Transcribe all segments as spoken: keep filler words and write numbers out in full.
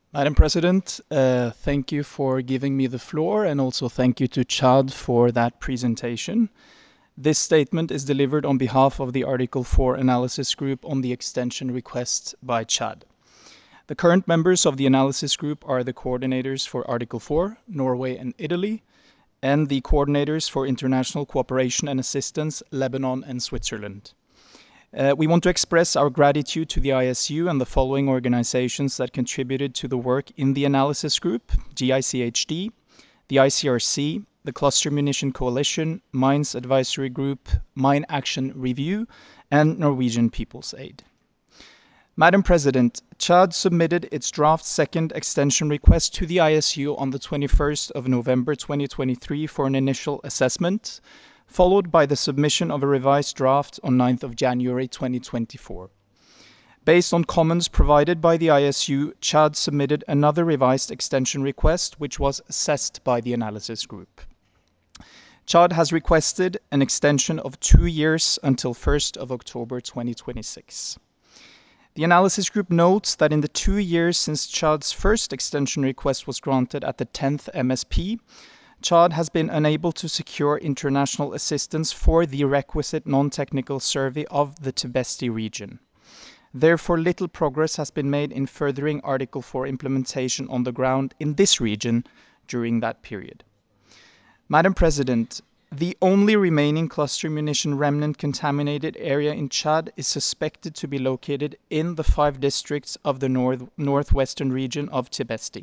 Madam President, uh, thank you for giving me the floor, and also thank you to Chad for that presentation. This statement is delivered on behalf of the Article four Analysis Group on the extension request by Chad. The current members of the analysis group are the coordinators for Article four, Norway and Italy, and the coordinators for international cooperation and assistance, Lebanon and Switzerland. Uh, we want to express our gratitude to the I S U and the following organizations that contributed to the work in the analysis group: G I C H D, the I C R C, the Cluster Munition Coalition, Mines Advisory Group, Mine Action Review, and Norwegian People's Aid. Madam President, Chad submitted its draft second extension request to the I S U on the twenty-first of November twenty twenty-three for an initial assessment, followed by the submission of a revised draft on ninth of January twenty twenty-four. Based on comments provided by the I S U, Chad submitted another revised extension request, which was assessed by the analysis group. Chad has requested an extension of two years until first of October twenty twenty-six. The analysis group notes that in the two years since Chad's first extension request was granted at the tenth M S P, Chad has been unable to secure international assistance for the requisite non-technical survey of the Tibesti region. Therefore, little progress has been made in furthering Article four implementation on the ground in this region during that period. Madam President, the only remaining cluster munition remnant contaminated area in Chad is suspected to be located in the five districts of the north northwestern region of Tibesti.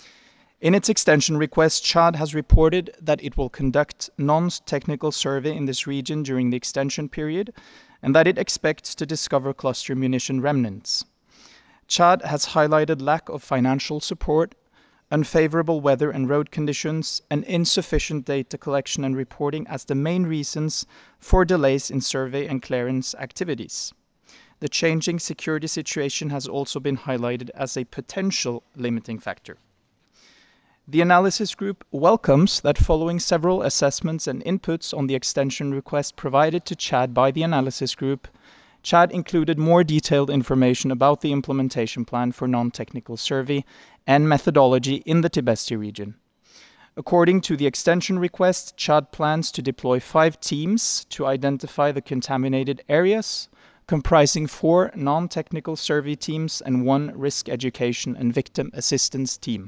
In its extension request, Chad has reported that it will conduct non-technical survey in this region during the extension period, and that it expects to discover cluster munition remnants. Chad has highlighted lack of financial support, unfavorable weather and road conditions, and insufficient data collection and reporting as the main reasons for delays in survey and clearance activities. The changing security situation has also been highlighted as a potential limiting factor. The analysis group welcomes that following several assessments and inputs on the extension request provided to Chad by the analysis group, Chad included more detailed information about the implementation plan for non-technical survey and methodology in the Tibesti region. According to the extension request, Chad plans to deploy five teams to identify the contaminated areas, comprising four non-technical survey teams and one risk education and victim assistance team.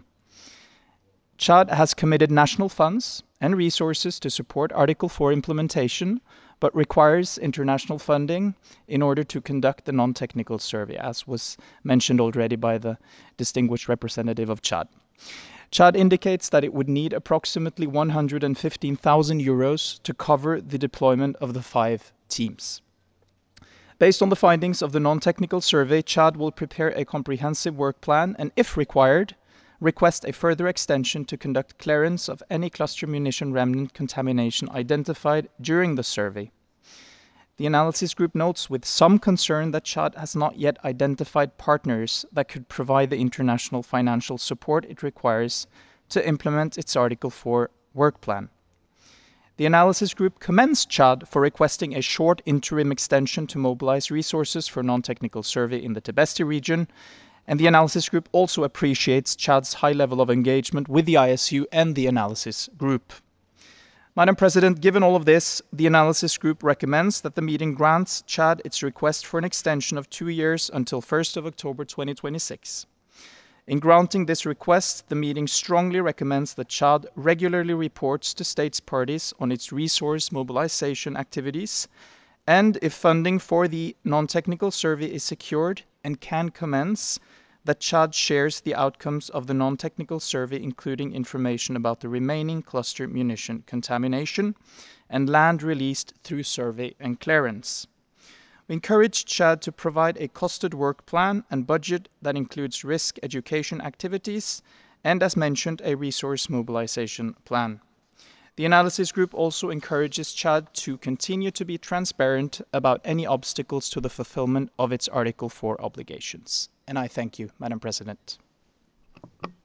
Chad has committed national funds and resources to support Article four implementation, but requires international funding in order to conduct the non-technical survey, as was mentioned already by the distinguished representative of Chad. Chad indicates that it would need approximately one hundred fifteen thousand euros to cover the deployment of the five teams. Based on the findings of the non-technical survey, Chad will prepare a comprehensive work plan and, if required, request a further extension to conduct clearance of any cluster munition remnant contamination identified during the survey. The analysis group notes with some concern that Chad has not yet identified partners that could provide the international financial support it requires to implement its Article four work plan. The analysis group commends Chad for requesting a short interim extension to mobilize resources for non-technical survey in the Tibesti region, and the analysis group also appreciates Chad's high level of engagement with the I S U and the analysis group. Madam President, given all of this, the analysis group recommends that the meeting grants Chad its request for an extension of two years until first of October twenty twenty-six. In granting this request, the meeting strongly recommends that Chad regularly reports to states parties on its resource mobilization activities, and if funding for the non-technical survey is secured and can commence, that Chad shares the outcomes of the non-technical survey, including information about the remaining cluster munition contamination and land released through survey and clearance. We encourage Chad to provide a costed work plan and budget that includes risk education activities and, as mentioned, a resource mobilization plan. The analysis group also encourages Chad to continue to be transparent about any obstacles to the fulfillment of its Article four obligations. And I thank you, Madam President.